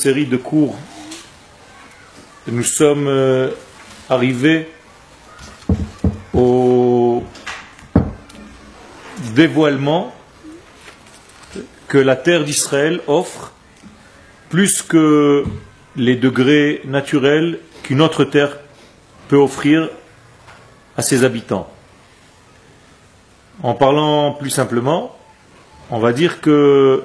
Série de cours. Nous sommes arrivés au dévoilement que la terre d'Israël offre plus que les degrés naturels qu'une autre terre peut offrir à ses habitants. En parlant plus simplement, on va dire que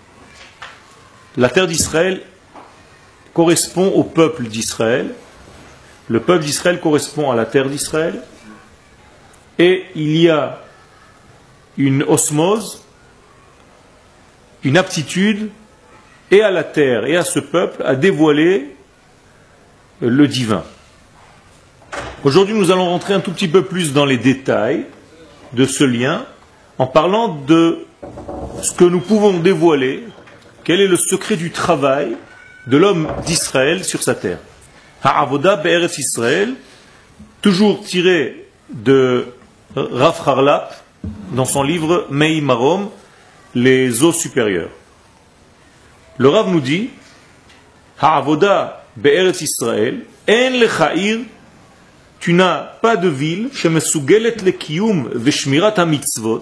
la terre d'Israël correspond au peuple d'Israël. Le peuple d'Israël correspond à la terre d'Israël. Et il y a une osmose, une aptitude, et à la terre et à ce peuple à dévoiler le divin. Aujourd'hui, nous allons rentrer un tout petit peu plus dans les détails de ce lien, en parlant de ce que nous pouvons dévoiler. Quel est le secret du travail de l'homme d'Israël sur sa terre? Ha'avoda be'eretz Israël, toujours tiré de Rav Harlap, dans son livre Mei Marom, les eaux supérieures. Le Rav nous dit, Ha'avoda be'eretz Israël, en lechaïr, tu n'as pas de ville, shemesugelet lekiyum veshmirat hamitzvot,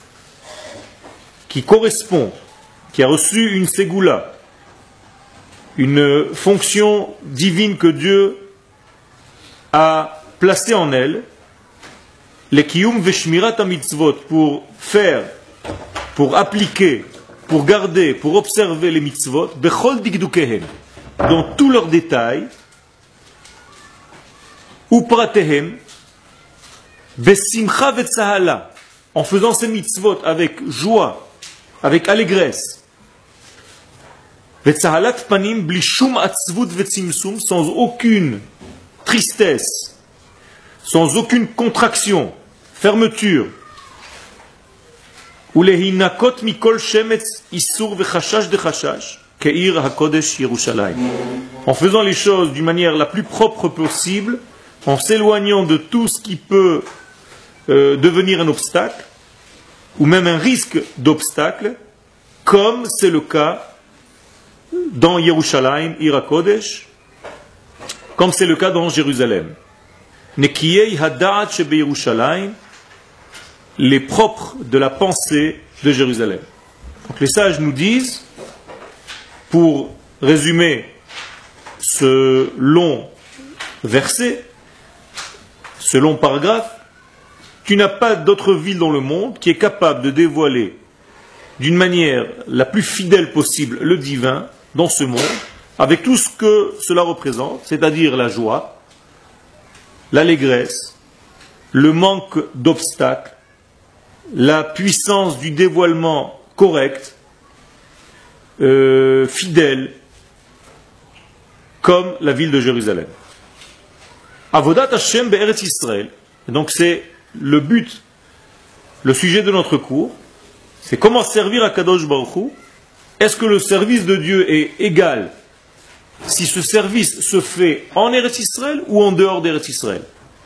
qui correspond, qui a reçu une ségoula, une fonction divine que Dieu a placée en elle, les kiyum veshmirat mitzvot, pour faire, pour appliquer, pour garder, pour observer les mitzvot, bechol digdukehen, dans tous leurs détails, ou pratehem, besimcha vetzahala, en faisant ces mitzvot avec joie, avec allégresse, sans aucune tristesse, sans aucune contraction, fermeture, en faisant les choses d'une manière la plus propre possible, en s'éloignant de tout ce qui peut devenir un obstacle, ou même un risque d'obstacle, comme c'est le cas dans Yerushalayim, Ira Kodesh, comme c'est le cas dans Jérusalem. Nekiyei hada'at shebe Yerushalayim, les propres de la pensée de Jérusalem. Donc les sages nous disent, pour résumer ce long verset, ce long paragraphe, tu n'as pas d'autre ville dans le monde qui est capable de dévoiler d'une manière la plus fidèle possible le divin dans ce monde, avec tout ce que cela représente, c'est-à-dire la joie, l'allégresse, le manque d'obstacles, la puissance du dévoilement correct, fidèle, comme la ville de Jérusalem. Avodat Hashem be'eretz Israël. Donc c'est le but, le sujet de notre cours, c'est comment servir à Kadosh Baruch Hu. Est-ce que le service de Dieu est égal si ce service se fait en Eretz Israël ou en dehors d'Eretz Israël?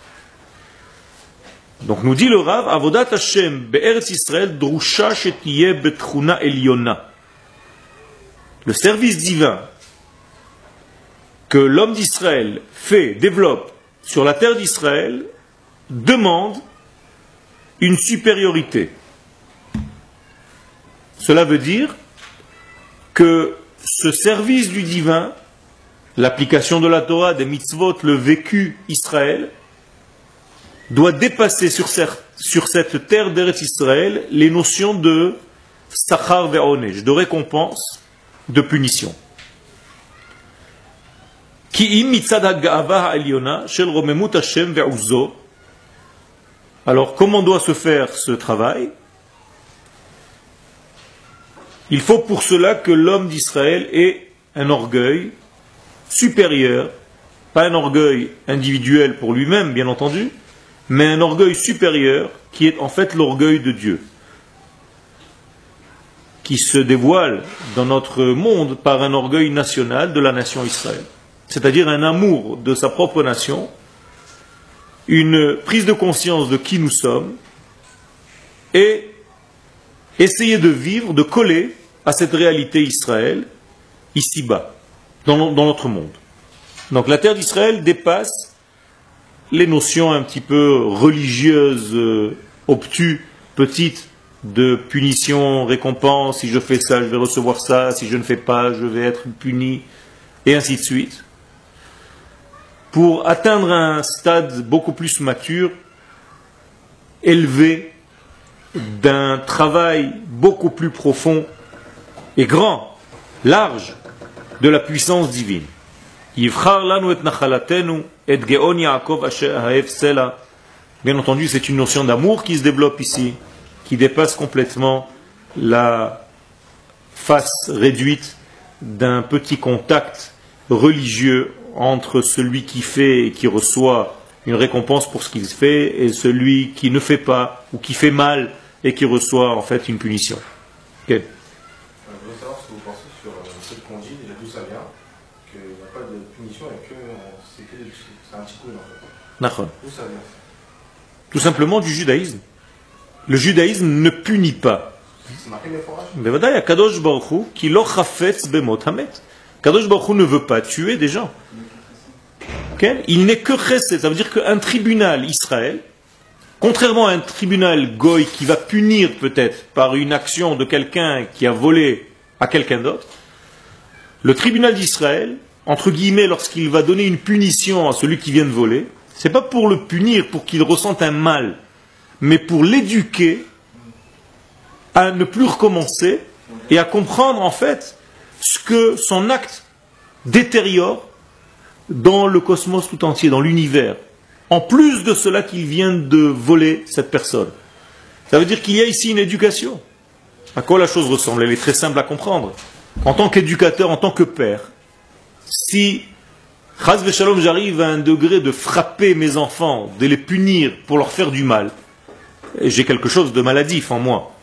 Donc nous dit le Rav, Avodat Hashem be'eretz Israël drusha shetiyeh betchuna elyona. Le service divin que l'homme d'Israël fait, développe sur la terre d'Israël demande une supériorité. Cela veut dire que ce service du divin, l'application de la Torah, des mitzvot, le vécu Israël, doit dépasser sur cette terre d'Eretz Israël les notions de sachar ve'onej, de récompense, de punition. Ki im mitzad ha'ga'ava ha'elyona shel romemut Hashem ve'uzo. Alors, comment doit se faire ce travail? Il faut pour cela que l'homme d'Israël ait un orgueil supérieur, pas un orgueil individuel pour lui-même, bien entendu, mais un orgueil supérieur qui est en fait l'orgueil de Dieu, qui se dévoile dans notre monde par un orgueil national de la nation Israël, c'est-à-dire un amour de sa propre nation, une prise de conscience de qui nous sommes, et essayer de vivre, de coller à cette réalité Israël, ici-bas. dans notre monde. Donc la terre d'Israël dépasse les notions un petit peu religieuses, obtus, petites, de punition, récompense, si je fais ça, je vais recevoir ça, si je ne fais pas, je vais être puni, et ainsi de suite. Pour atteindre un stade beaucoup plus mature, élevé, d'un travail beaucoup plus profond et grand, large, de la puissance divine. Bien entendu, c'est une notion d'amour qui se développe ici, qui dépasse complètement la face réduite d'un petit contact religieux entre celui qui fait et qui reçoit une récompense pour ce qu'il fait et celui qui ne fait pas ou qui fait mal et qui reçoit en fait une punition. Okay. Je voudrais savoir ce que vous pensez sur ce qu'on dit, déjà d'où ça vient, qu'il n'y a pas de punition et que c'est un petit coup en fait. D'où ça vient? Tout simplement du judaïsme. Le judaïsme ne punit pas. C'est marqué les forages. Mais Kadosh Baruch Hu ki lo chafetz bemot hamet. Kadosh Baruch Hu ne veut pas tuer des gens. Okay? Il n'est que chesed, ça veut dire qu'un tribunal Israël, contrairement à un tribunal goy qui va punir peut-être par une action de quelqu'un qui a volé à quelqu'un d'autre, le tribunal d'Israël, entre guillemets, lorsqu'il va donner une punition à celui qui vient de voler, c'est pas pour le punir, pour qu'il ressente un mal, mais pour l'éduquer à ne plus recommencer et à comprendre en fait ce que son acte détériore dans le cosmos tout entier, dans l'univers. En plus de cela qu'il vient de voler cette personne. Ça veut dire qu'il y a ici une éducation. À quoi la chose ressemble? Elle est très simple à comprendre. En tant qu'éducateur, en tant que père, si Chaz v'Shalom, j'arrive à un degré de frapper mes enfants, de les punir pour leur faire du mal, j'ai quelque chose de maladif en moi.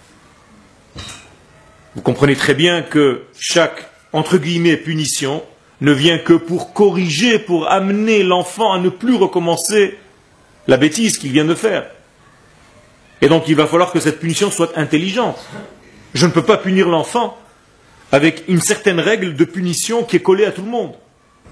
Vous comprenez très bien que chaque, entre guillemets, punition ne vient que pour corriger, pour amener l'enfant à ne plus recommencer la bêtise qu'il vient de faire. Et donc il va falloir que cette punition soit intelligente. Je ne peux pas punir l'enfant avec une certaine règle de punition qui est collée à tout le monde.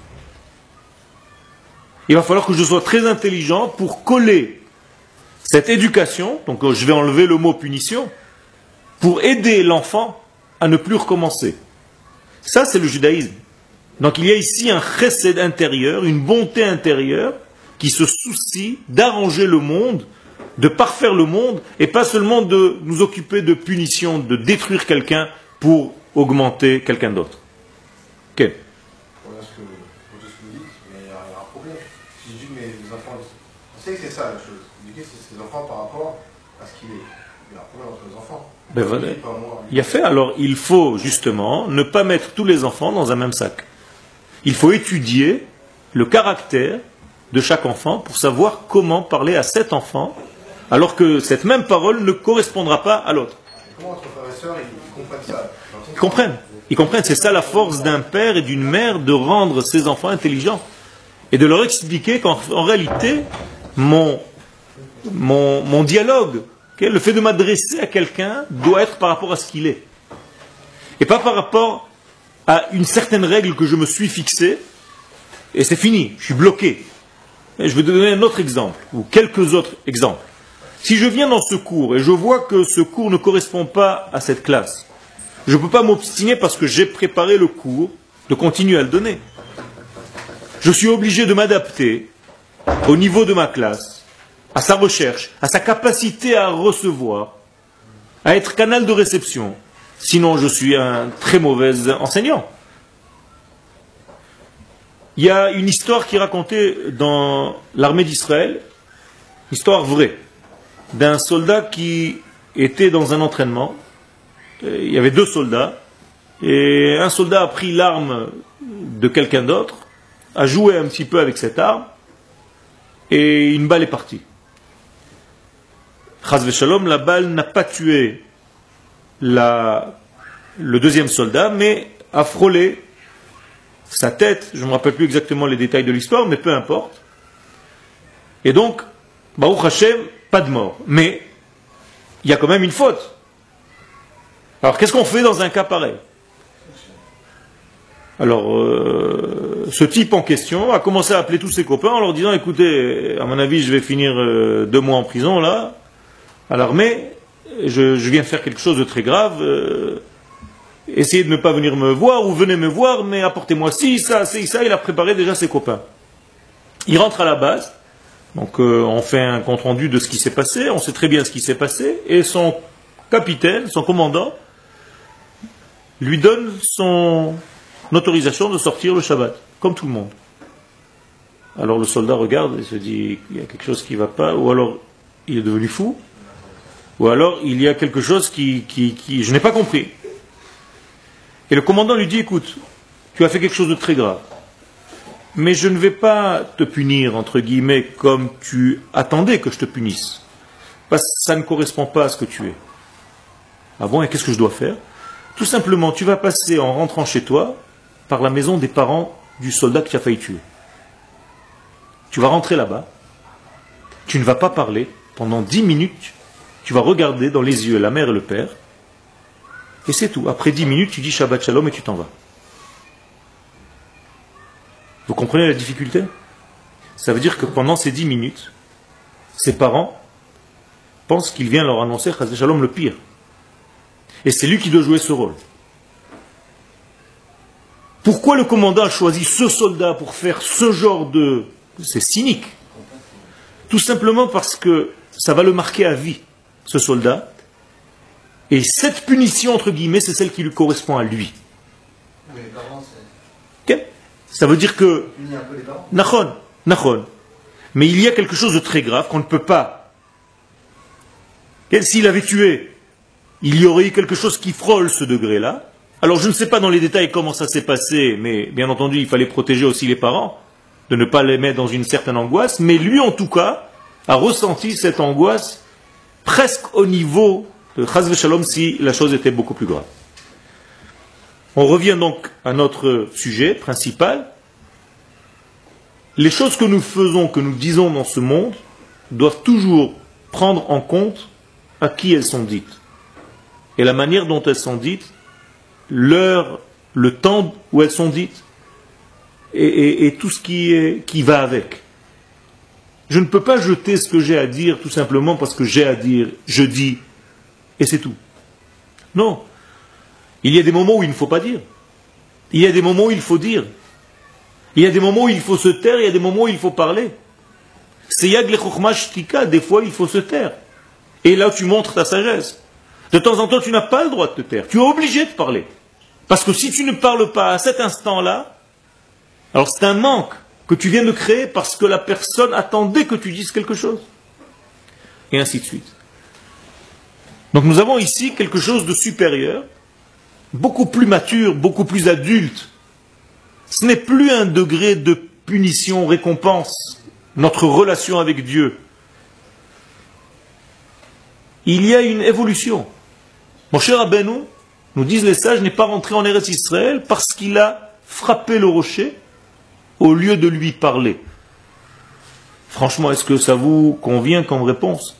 Il va falloir que je sois très intelligent pour coller cette éducation, donc je vais enlever le mot punition, pour aider l'enfant à ne plus recommencer. Ça, c'est le judaïsme. Donc il y a ici un chesed intérieur, une bonté intérieure qui se soucie d'arranger le monde, de parfaire le monde, et pas seulement de nous occuper de punition, de détruire quelqu'un pour augmenter quelqu'un d'autre. Ok. Voilà ce que vous dites, mais il y a un problème. Si je dis que mes enfants, on sait que c'est ça la chose. Éduquer ses enfants par rapport à ce qu'il est. Il y a un problème entre les enfants. Ben voilà. Il y a fait, alors il faut justement ne pas mettre tous les enfants dans un même sac. Il faut étudier le caractère de chaque enfant pour savoir comment parler à cet enfant, alors que cette même parole ne correspondra pas à l'autre. Comment entre frères et sœurs, ils comprennent ça? Ils comprennent, c'est ça la force d'un père et d'une mère, de rendre ses enfants intelligents et de leur expliquer qu'en réalité, mon dialogue, le fait de m'adresser à quelqu'un doit être par rapport à ce qu'il est. Et pas par rapport à une certaine règle que je me suis fixée, et c'est fini, je suis bloqué. Et je vais te donner un autre exemple, ou quelques autres exemples. Si je viens dans ce cours et je vois que ce cours ne correspond pas à cette classe, je ne peux pas m'obstiner parce que j'ai préparé le cours de continuer à le donner. Je suis obligé de m'adapter au niveau de ma classe, à sa recherche, à sa capacité à recevoir, à être canal de réception. Sinon, je suis un très mauvais enseignant. Il y a une histoire qui est racontée dans l'armée d'Israël, histoire vraie, d'un soldat qui était dans un entraînement. Il y avait deux soldats, et un soldat a pris l'arme de quelqu'un d'autre, a joué un petit peu avec cette arme, et une balle est partie. Chaz v'Shalom, la balle n'a pas tué le deuxième soldat, mais a frôlé sa tête. Je ne me rappelle plus exactement les détails de l'histoire, mais peu importe. Et donc, Baruch Hashem, pas de mort. Mais il y a quand même une faute. Alors qu'est-ce qu'on fait dans un cas pareil? Alors, ce type en question a commencé à appeler tous ses copains en leur disant, écoutez, à mon avis, je vais finir 2 mois en prison, là, à l'armée, je viens faire quelque chose de très grave, essayez de ne pas venir me voir, ou venez me voir, mais apportez-moi ci, ça, il a préparé déjà ses copains. Il rentre à la base, donc on fait un compte-rendu de ce qui s'est passé, on sait très bien ce qui s'est passé, et son capitaine, son commandant, lui donne son autorisation de sortir le Shabbat, comme tout le monde. Alors le soldat regarde et se dit, il y a quelque chose qui ne va pas, ou alors il est devenu fou, ou alors il y a quelque chose qui je n'ai pas compris. Et le commandant lui dit, écoute, tu as fait quelque chose de très grave, mais je ne vais pas te punir, entre guillemets, comme tu attendais que je te punisse, parce que ça ne correspond pas à ce que tu es. Ah bon, et qu'est-ce que je dois faire? Tout simplement, tu vas passer en rentrant chez toi par la maison des parents du soldat que tu as failli tuer. Tu vas rentrer là-bas, tu ne vas pas parler, pendant 10 minutes, tu vas regarder dans les yeux la mère et le père, et c'est tout. Après 10 minutes, tu dis Shabbat Shalom et tu t'en vas. Vous comprenez la difficulté? Ça veut dire que pendant ces 10 minutes, ses parents pensent qu'il vient leur annoncer Chazé Shalom le pire. Et c'est lui qui doit jouer ce rôle. Pourquoi le commandant a choisi ce soldat pour faire ce genre de... C'est cynique. Tout simplement parce que ça va le marquer à vie, ce soldat. Et cette punition, entre guillemets, c'est celle qui lui correspond à lui. Mais les parents, c'est... Okay. Ça veut dire que... Punir un peu les parents. Nachon. Mais il y a quelque chose de très grave qu'on ne peut pas... S'il avait tué, il y aurait eu quelque chose qui frôle ce degré-là. Alors je ne sais pas dans les détails comment ça s'est passé, mais bien entendu, il fallait protéger aussi les parents, de ne pas les mettre dans une certaine angoisse, mais lui en tout cas a ressenti cette angoisse presque au niveau de Chaz v'Shalom si la chose était beaucoup plus grave. On revient donc à notre sujet principal. Les choses que nous faisons, que nous disons dans ce monde, doivent toujours prendre en compte à qui elles sont dites. Et la manière dont elles sont dites, l'heure, le temps où elles sont dites, et tout ce qui va avec. Je ne peux pas jeter ce que j'ai à dire tout simplement parce que j'ai à dire, je dis, et c'est tout. Non. Il y a des moments où il ne faut pas dire. Il y a des moments où il faut dire. Il y a des moments où il faut se taire, il y a des moments où il faut parler. C'est yag le chokhmah shtika, des fois il faut se taire. Et là tu montres ta sagesse. De temps en temps tu n'as pas le droit de te taire. Tu es obligé de parler. Parce que si tu ne parles pas à cet instant-là, alors c'est un manque que tu viens de créer parce que la personne attendait que tu dises quelque chose. Et ainsi de suite. Donc nous avons ici quelque chose de supérieur, beaucoup plus mature, beaucoup plus adulte. Ce n'est plus un degré de punition, récompense, notre relation avec Dieu. Il y a une évolution. Mon cher Rabbeinu, nous disent les sages, n'est pas rentré en Eretz Israël parce qu'il a frappé le rocher au lieu de lui parler. Franchement, est-ce que ça vous convient comme réponse?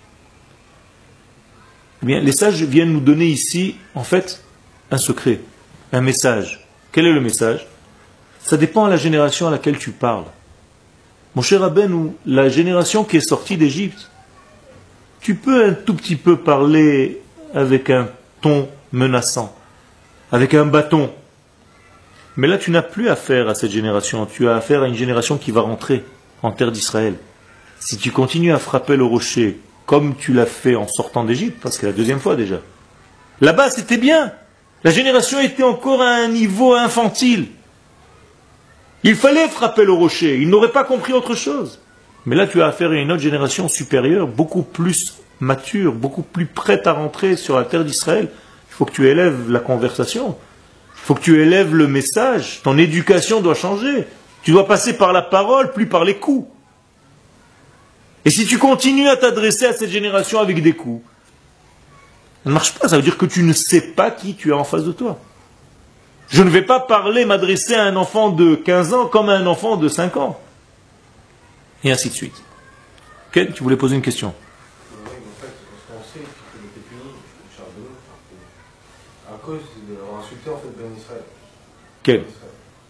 Eh bien, les sages viennent nous donner ici, en fait, un secret, un message. Quel est le message? Ça dépend de la génération à laquelle tu parles. Mon cher Rabbeinu, la génération qui est sortie d'Égypte, tu peux un tout petit peu parler avec un ton menaçant, avec un bâton. Mais là, tu n'as plus affaire à cette génération. Tu as affaire à une génération qui va rentrer en terre d'Israël. Si tu continues à frapper le rocher comme tu l'as fait en sortant d'Égypte, parce que c'est la deuxième fois déjà, là-bas, c'était bien. La génération était encore à un niveau infantile. Il fallait frapper le rocher. Ils n'auraient pas compris autre chose. Mais là, tu as affaire à une autre génération supérieure, beaucoup plus mature, beaucoup plus prête à rentrer sur la terre d'Israël. Il faut que tu élèves la conversation. Il faut que tu élèves le message. Ton éducation doit changer. Tu dois passer par la parole, plus par les coups. Et si tu continues à t'adresser à cette génération avec des coups, ça ne marche pas. Ça veut dire que tu ne sais pas qui tu as en face de toi. Je ne vais pas m'adresser à un enfant de 15 ans comme à un enfant de 5 ans. Et ainsi de suite. Ken, tu voulais poser une question? Oui, en fait, parce qu'on sait qu'il était puni, Charbonneau, à cause d'avoir insulté en fait Ben Israël. Ken.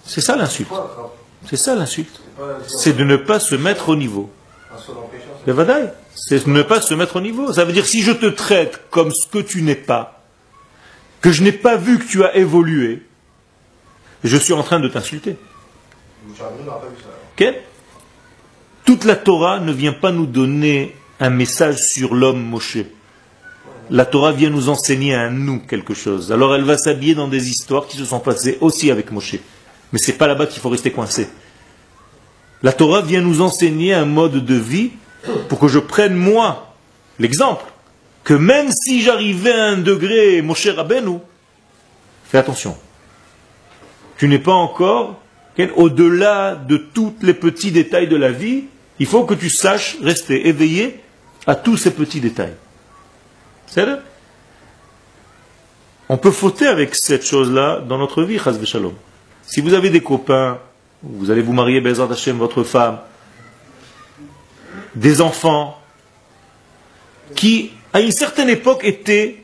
C'est ça l'insulte. Quoi, C'est ça l'insulte. c'est pas C'est de ne pas se mettre au niveau. un seul empêchant, Le vadaï, c'est de ne pas se mettre au niveau. Ça veut dire si je te traite comme ce que tu n'es pas, que je n'ai pas vu que tu as évolué, je suis en train de t'insulter. Moshe Rabbeinu n'aura pas vu ça. Alors. Ok? Toute la Torah ne vient pas nous donner un message sur l'homme Moshe. La Torah vient nous enseigner à nous quelque chose. Alors elle va s'habiller dans des histoires qui se sont passées aussi avec Moshe. Mais c'est pas là-bas qu'il faut rester coincé. La Torah vient nous enseigner un mode de vie pour que je prenne moi l'exemple. Que même si j'arrivais à un degré Moshe Rabbeinu, fais attention. Tu n'es pas encore au-delà de tous les petits détails de la vie. Il faut que tu saches rester éveillé à tous ces petits détails. C'est vrai? On peut fauter avec cette chose-là dans notre vie, chas v'shalom. Si vous avez des copains, vous allez vous marier, Be'ezrat Hashem, votre femme, des enfants, qui, à une certaine époque, étaient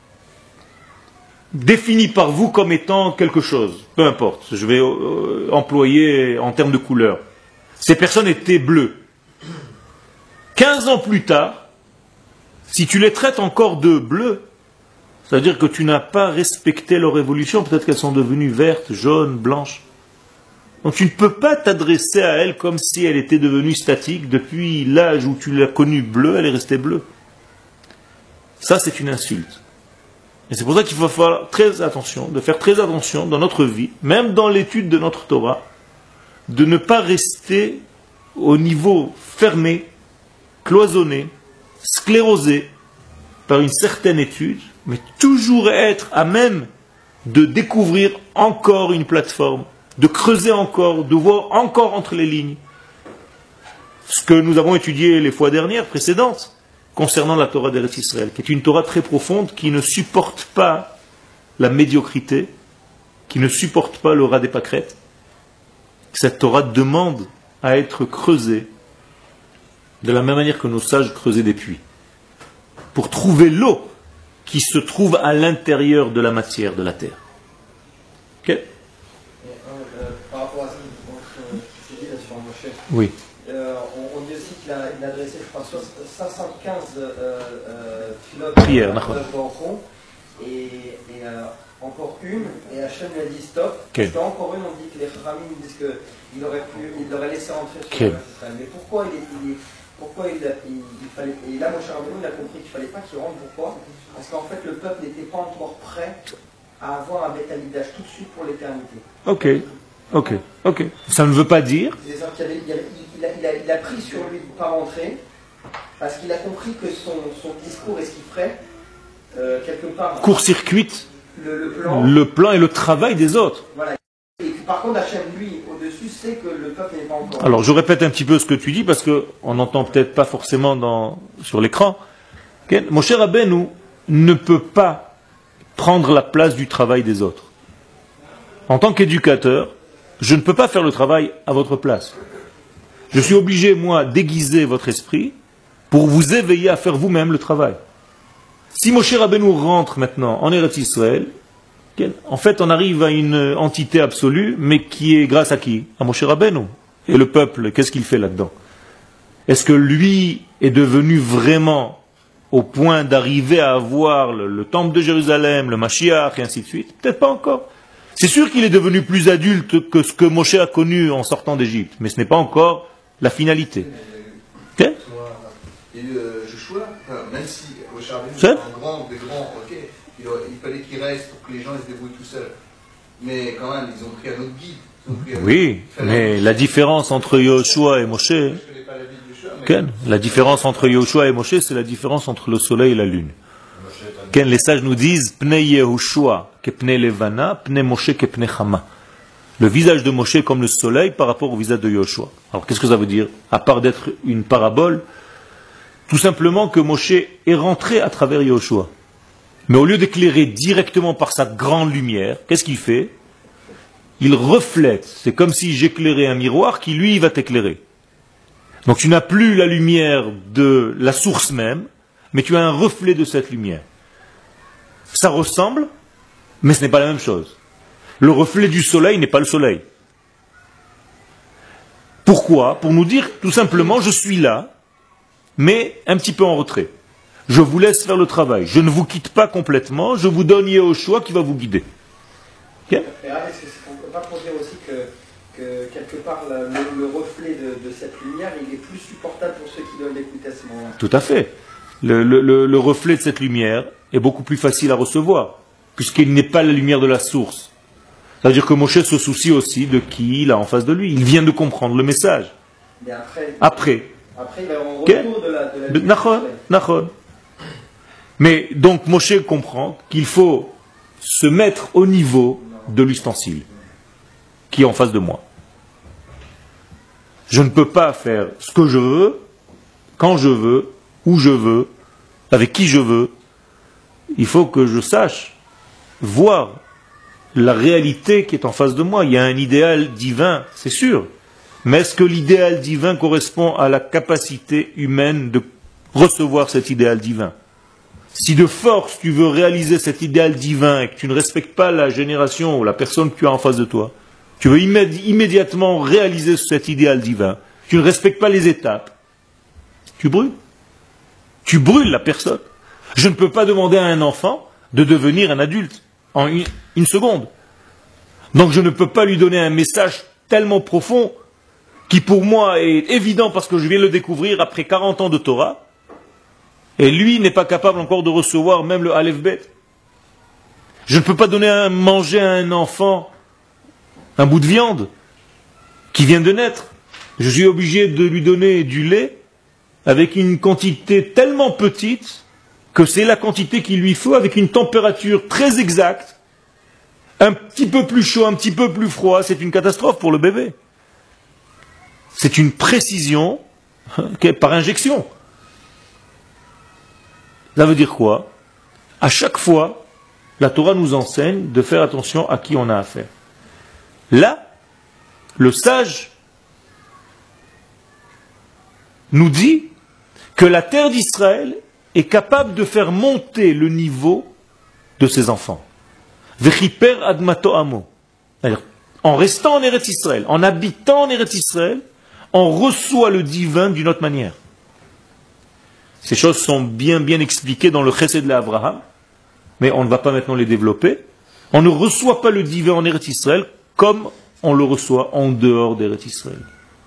définis par vous comme étant quelque chose, peu importe, je vais employer en termes de couleur. Ces personnes étaient bleues. 15 ans plus tard, si tu les traites encore de bleues, ça veut dire que tu n'as pas respecté leur évolution, peut-être qu'elles sont devenues vertes, jaunes, blanches. Donc tu ne peux pas t'adresser à elles comme si elle était devenue statique. Depuis l'âge où tu l'as connue bleue, elle est restée bleue. Ça, c'est une insulte. Et c'est pour ça qu'il faut faire très attention, de faire très attention dans notre vie, même dans l'étude de notre Torah, de ne pas rester au niveau fermé, cloisonné, sclérosé par une certaine étude, mais toujours être à même de découvrir encore une plateforme, de creuser encore, de voir encore entre les lignes. Ce que nous avons étudié les fois dernières, précédentes, concernant la Torah d'Eretz Israël, qui est une Torah très profonde, qui ne supporte pas la médiocrité, qui ne supporte pas le ras des pâquerettes. Cette Torah demande à être creusée de la même manière que nos sages creusaient des puits, pour trouver l'eau qui se trouve à l'intérieur de la matière de la terre. Ok? Par rapport à ce que tu dis là sur Moshe, Oui. on dit aussi qu'il a adressé, je crois, 515 prières, et encore une, et Hachem lui a dit stop. Okay. Parce qu'encore une, on dit que les Khamim disent qu'il aurait laissé rentrer sur Okay. Israël. Mais pourquoi il fallait. Et là, Moshe Rabbeinu, il a compris qu'il ne fallait pas qu'il rentre. Pourquoi? Parce qu'en fait, le peuple n'était pas encore prêt à avoir un Beth Amikdash tout de suite pour l'éternité. Ok. Ça ne veut pas dire. Il a pris sur lui de ne pas rentrer parce qu'il a compris que son discours et ce qu'il ferait, quelque part, Court-circuite le plan et le travail des autres. Voilà. Et par contre, Hachem, lui, au-dessus, sait que le peuple n'est pas encore. Alors, je répète un petit peu ce que tu dis parce qu'on n'entend peut-être pas forcément sur l'écran. Okay? Moshe Rabbeinu ne peut pas prendre la place du travail des autres. En tant qu'éducateur, je ne peux pas faire le travail à votre place. Je suis obligé, moi, d'aiguiser votre esprit pour vous éveiller à faire vous-même le travail. Si Moshe Rabbeinu rentre maintenant en Eretz Israël, en fait, on arrive à une entité absolue, mais qui est grâce à qui? À Moshe Rabbeinu. Et le peuple, qu'est-ce qu'il fait là-dedans? Est-ce que lui est devenu vraiment au point d'arriver à avoir le temple de Jérusalem, le Mashiach, et ainsi de suite? Peut-être pas encore. C'est sûr qu'il est devenu plus adulte que ce que Moshe a connu en sortant d'Égypte, mais ce n'est pas encore la finalité. Ok? Et Joshua, même si Moshe Rabbeinu C'est un grand, des grands, ok, il fallait qu'il reste pour que les gens se débrouillent tout seuls. Mais quand même, ils ont pris un autre guide. Oui, mais la différence entre Yoshua et Moshe, la différence entre Yoshua et Moshe, c'est la différence entre le soleil et la lune. Les sages nous disent Pnei Yehoshua que Pnei Levana, Pnei Moshe que Pnei Chama. Le visage de Moshe comme le soleil par rapport au visage de Yoshua. Alors qu'est-ce que ça veut dire? À part d'être une parabole, tout simplement que Moshe est rentré à travers Yoshua. Mais au lieu d'éclairer directement par sa grande lumière, qu'est-ce qu'il fait? Il reflète. C'est comme si j'éclairais un miroir qui, lui, va t'éclairer. Donc tu n'as plus la lumière de la source même, mais tu as un reflet de cette lumière. Ça ressemble, mais ce n'est pas la même chose. Le reflet du soleil n'est pas le soleil. Pourquoi? Pour nous dire tout simplement, je suis là, mais un petit peu en retrait. Je vous laisse faire le travail. Je ne vous quitte pas complètement, je vous donne Yehoshua qui va vous guider. Okay? Est-ce qu'on ne peut pas dire aussi que quelque part le reflet de cette lumière, il est plus supportable pour ceux qui doivent l'écouter à ce moment-là? Tout à fait. Le reflet de cette lumière est beaucoup plus facile à recevoir, puisqu'il n'est pas la lumière de la source. C'est-à-dire que Moshe se soucie aussi de qui il a en face de lui. Il vient de comprendre le message. Mais après il va en retour de la lumière. Nachon. Mais donc Moshe comprend qu'il faut se mettre au niveau de l'ustensile qui est en face de moi. Je ne peux pas faire ce que je veux, quand je veux, où je veux, avec qui je veux. Il faut que je sache voir la réalité qui est en face de moi. Il y a un idéal divin, c'est sûr. Mais est-ce que l'idéal divin correspond à la capacité humaine de recevoir cet idéal divin? Si de force tu veux réaliser cet idéal divin et que tu ne respectes pas la génération ou la personne que tu as en face de toi, tu veux immédiatement réaliser cet idéal divin, tu ne respectes pas les étapes, tu brûles. Tu brûles la personne. Je ne peux pas demander à un enfant de devenir un adulte en une seconde. Donc je ne peux pas lui donner un message tellement profond qui pour moi est évident parce que je viens de le découvrir après 40 ans de Torah. Et lui n'est pas capable encore de recevoir même le Aleph Bet. Je ne peux pas donner à manger à un enfant un bout de viande qui vient de naître. Je suis obligé de lui donner du lait avec une quantité tellement petite que c'est la quantité qu'il lui faut avec une température très exacte. Un petit peu plus chaud, un petit peu plus froid, c'est une catastrophe pour le bébé. C'est une précision par injection. Ça veut dire quoi? À chaque fois, la Torah nous enseigne de faire attention à qui on a affaire. Là, le sage nous dit que la terre d'Israël est capable de faire monter le niveau de ses enfants. Vechiper admato amo. En restant en Eretz Israël, en habitant en Eretz Israël, on reçoit le divin d'une autre manière. Ces choses sont bien expliquées dans le Chesed de l'Abraham, mais on ne va pas maintenant les développer. On ne reçoit pas le divin en Eretz Israël comme on le reçoit en dehors d'Eretz Israël.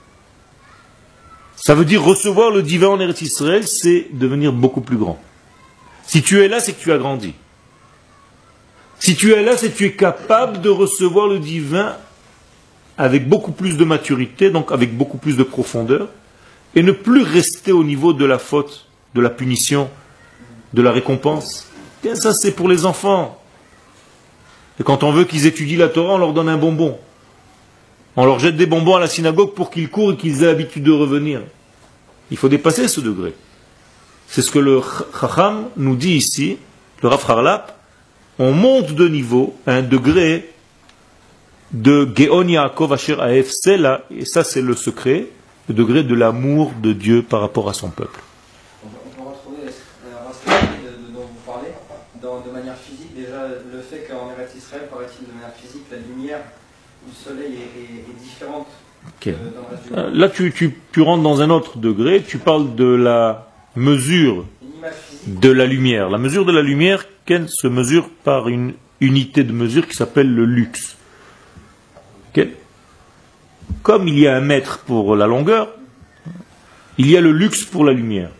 Ça veut dire recevoir le divin en Eretz Israël, c'est devenir beaucoup plus grand. Si tu es là, c'est que tu as grandi. Si tu es là, c'est que tu es capable de recevoir le divin avec beaucoup plus de maturité, donc avec beaucoup plus de profondeur, et ne plus rester au niveau de la faute, de la punition, de la récompense. Et ça, c'est pour les enfants. Et quand on veut qu'ils étudient la Torah, on leur donne un bonbon. On leur jette des bonbons à la synagogue pour qu'ils courent et qu'ils aient l'habitude de revenir. Il faut dépasser ce degré. C'est ce que le Chacham nous dit ici, le Rav Harlap. On monte de niveau à un degré de Geon Yaakov Asher Aef Sela, et ça c'est le secret, le degré de l'amour de Dieu par rapport à son peuple. On peut retrouver dont vous parlez, de manière physique, déjà le fait qu'en Eretz Israël, paraît-il de manière physique, la lumière du soleil est différente. Okay. Là tu rentres dans un autre degré, tu parles de la mesure de la lumière. La mesure de la lumière, qu'elle se mesure par une unité de mesure qui s'appelle le lux. Okay. Comme il y a un mètre pour la longueur, il y a le lux pour la lumière.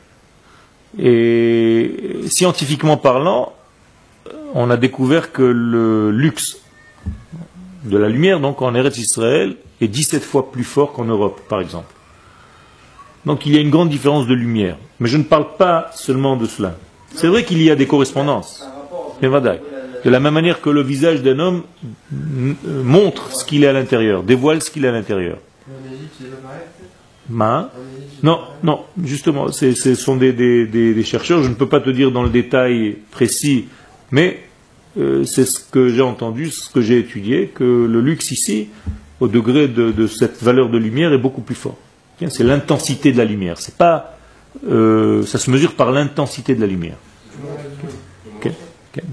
Et scientifiquement parlant, on a découvert que le lux de la lumière, donc en Eretz Israël, est 17 fois plus fort qu'en Europe, par exemple. Donc il y a une grande différence de lumière. Mais je ne parle pas seulement de cela. C'est vrai qu'il y a des correspondances. De la même manière que le visage d'un homme montre ce qu'il est à l'intérieur, dévoile ce qu'il est à l'intérieur. Non, justement, ce sont des chercheurs, je ne peux pas te dire dans le détail précis, mais c'est ce que j'ai entendu, ce que j'ai étudié, que le luxe ici, au degré de cette valeur de lumière, est beaucoup plus fort. C'est l'intensité de la lumière, c'est pas, ça se mesure par l'intensité de la lumière. Okay. Pardon ?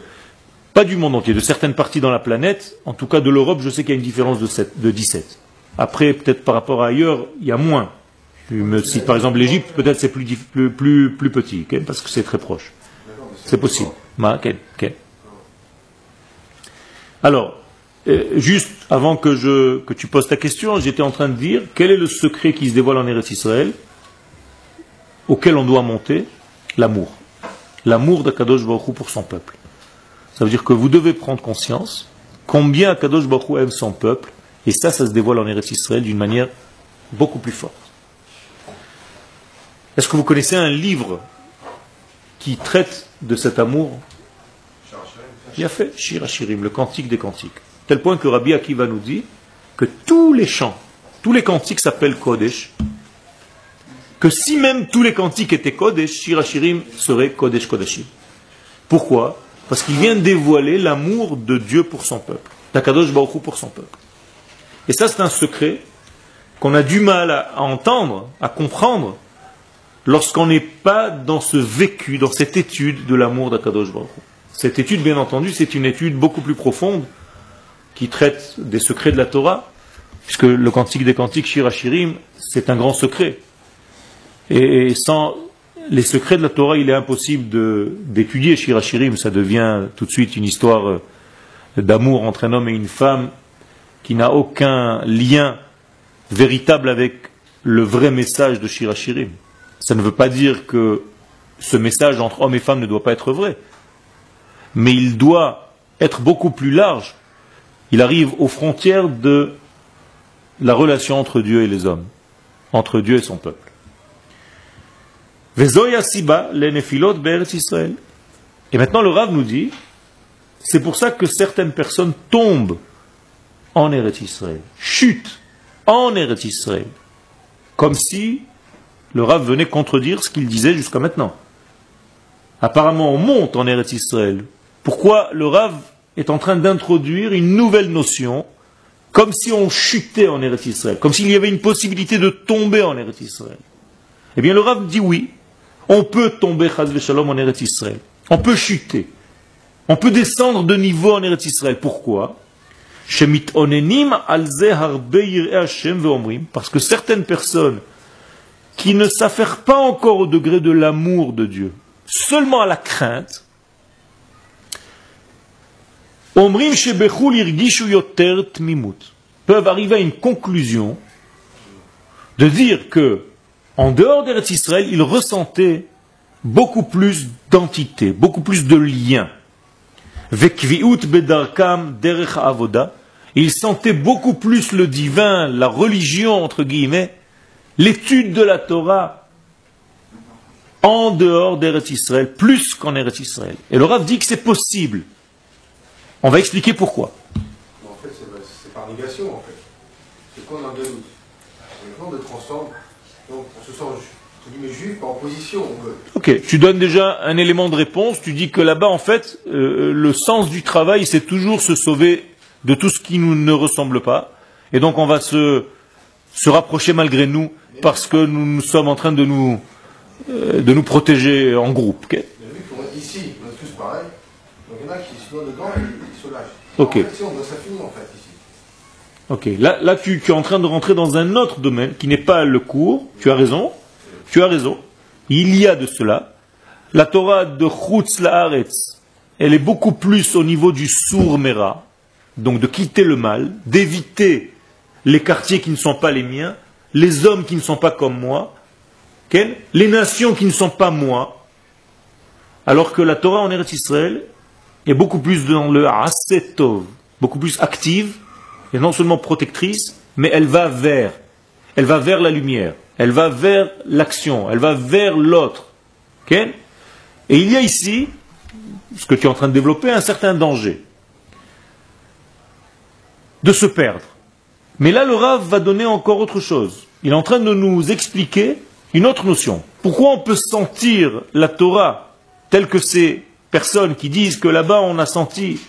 Pas du monde entier, de certaines parties dans la planète, en tout cas de l'Europe, je sais qu'il y a une différence de 17. Après, peut-être par rapport à ailleurs, il y a moins. Tu me cites par exemple l'Égypte, peut-être c'est plus petit, okay, parce que c'est très proche. C'est possible. Okay. Alors, juste avant que tu poses ta question, j'étais en train de dire quel est le secret qui se dévoile en Eretz Israël, auquel on doit monter? L'amour. L'amour d'Akadosh Baruch Hu pour son peuple. Ça veut dire que vous devez prendre conscience combien Akadosh Baruch Hu aime son peuple, et ça se dévoile en Eretz Israël d'une manière beaucoup plus forte. Est-ce que vous connaissez un livre qui traite de cet amour? Il a fait Shir HaShirim, le cantique des cantiques. Tel point que Rabbi Akiva nous dit que tous les chants, tous les cantiques s'appellent Kodesh, que si même tous les cantiques étaient Kodesh, Shir HaShirim serait Kodesh Kodashim. Pourquoi? Parce qu'il vient dévoiler l'amour de Dieu pour son peuple, d'Akadosh Baruch Hu pour son peuple. Et ça, c'est un secret qu'on a du mal à entendre, à comprendre, lorsqu'on n'est pas dans ce vécu, dans cette étude de l'amour d'Akadosh Baruch Hu. Cette étude, bien entendu, c'est une étude beaucoup plus profonde qui traite des secrets de la Torah, puisque le cantique des cantiques, Shir HaShirim, c'est un grand secret. Et sans les secrets de la Torah, il est impossible d'étudier Shir HaShirim. Ça devient tout de suite une histoire d'amour entre un homme et une femme qui n'a aucun lien véritable avec le vrai message de Shir HaShirim. Ça ne veut pas dire que ce message entre hommes et femmes ne doit pas être vrai, mais il doit être beaucoup plus large. Il arrive aux frontières de la relation entre Dieu et les hommes, entre Dieu et son peuple. Et maintenant le Rav nous dit, c'est pour ça que certaines personnes tombent en Eretz Israël, chutent en Eretz Israël, comme si le Rav venait contredire ce qu'il disait jusqu'à maintenant. Apparemment on monte en Eretz Israël. Pourquoi le Rav est en train d'introduire une nouvelle notion, comme si on chutait en Eretz Israël, comme s'il y avait une possibilité de tomber en Eretz Israël? Eh bien le Rav dit oui, on peut tomber chas v'shalom en Eretz Israël, on peut chuter, on peut descendre de niveau en Eretz Israël. Pourquoi? Parce que certaines personnes qui ne s'affairent pas encore au degré de l'amour de Dieu, seulement à la crainte, peuvent arriver à une conclusion de dire que en dehors d'Eretz Israël, ils ressentaient beaucoup plus d'entités, beaucoup plus de liens. Ils sentaient beaucoup plus le divin, la religion, entre guillemets, l'étude de la Torah, en dehors d'Eretz Israël, plus qu'en Eretz Israël. Et le Rav dit que c'est possible. On va expliquer pourquoi. En fait, c'est par négation, en fait. C'est qu'on a deux doutes. On le transforme. Donc, on se sent juif par opposition. Ok, tu donnes déjà un élément de réponse. Tu dis que là-bas, en fait, le sens du travail, c'est toujours se sauver de tout ce qui nous ne ressemble pas. Et donc, on va se rapprocher malgré nous parce que nous sommes en train de nous protéger en groupe. Okay? Ici, on est tous pareils. Donc, il y en a qui sont dedans et ils se lâchent. Ok. En fait, si on doit s'affiner, en fait, ici. Ok, là tu es en train de rentrer dans un autre domaine qui n'est pas le cours. Tu as raison. Il y a de cela. La Torah de Chutz La'aretz, elle est beaucoup plus au niveau du Sour Mera, donc de quitter le mal, d'éviter les quartiers qui ne sont pas les miens, les hommes qui ne sont pas comme moi, les nations qui ne sont pas moi, alors que la Torah en Eretz Israël est beaucoup plus dans le Asetov, beaucoup plus active, et non seulement protectrice, mais elle va vers la lumière, elle va vers l'action, elle va vers l'autre. Okay? Et il y a ici, ce que tu es en train de développer, un certain danger de se perdre. Mais là, le Rav va donner encore autre chose. Il est en train de nous expliquer une autre notion. Pourquoi on peut sentir la Torah telle que ces personnes qui disent que là-bas on a senti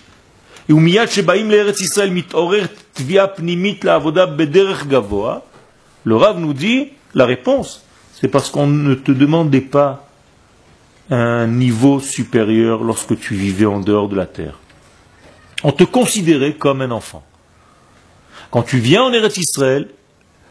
le Rav nous dit, la réponse, c'est parce qu'on ne te demandait pas un niveau supérieur lorsque tu vivais en dehors de la terre. On te considérait comme un enfant. Quand tu viens en Eretz Israël,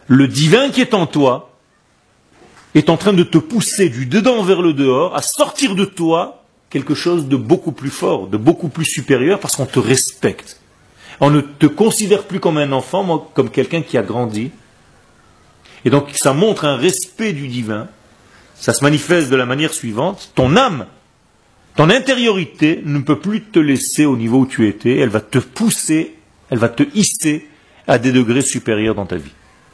le divin qui est en toi est en train de te pousser du dedans vers le dehors, à sortir de toi quelque chose de beaucoup plus fort, de beaucoup plus supérieur, parce qu'on te respecte. On ne te considère plus comme un enfant, mais comme quelqu'un qui a grandi. Et donc ça montre un respect du divin. Ça se manifeste de la manière suivante. Ton âme, ton intériorité ne peut plus te laisser au niveau où tu étais. Elle va te pousser, elle va te hisser à des degrés supérieurs dans ta vie.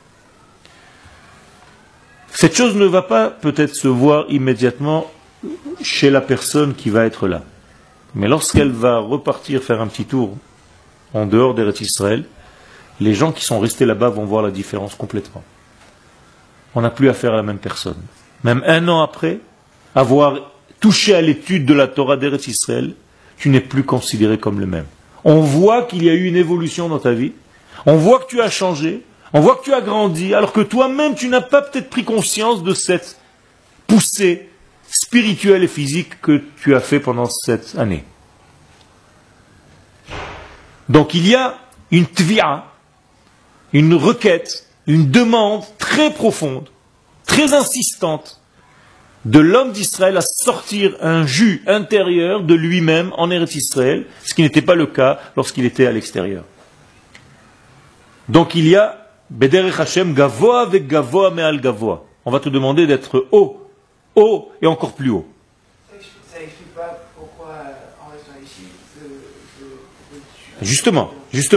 Cette chose ne va pas peut-être se voir immédiatement chez la personne qui va être là. Mais lorsqu'elle va repartir faire un petit tour en dehors d'Eretz Israël, les gens qui sont restés là-bas vont voir la différence complètement. On n'a plus affaire à la même personne. Même un an après avoir touché à l'étude de la Torah d'Eretz Israël, tu n'es plus considéré comme le même. On voit qu'il y a eu une évolution dans ta vie, on voit que tu as changé, on voit que tu as grandi, alors que toi-même tu n'as pas peut-être pris conscience de cette poussée spirituelle et physique que tu as fait pendant cette année. Donc il y a une tvi'a, une requête, une demande très profonde, très insistante de l'homme d'Israël à sortir un jus intérieur de lui-même en Eretz Israël, ce qui n'était pas le cas lorsqu'il était à l'extérieur. Donc il y a Bederech Hashem Gavoa avec Gavoa Me'al Gavoa. On va te demander d'être haut, haut et encore plus haut. Ça n'explique pas pourquoi en restant ici, Justement.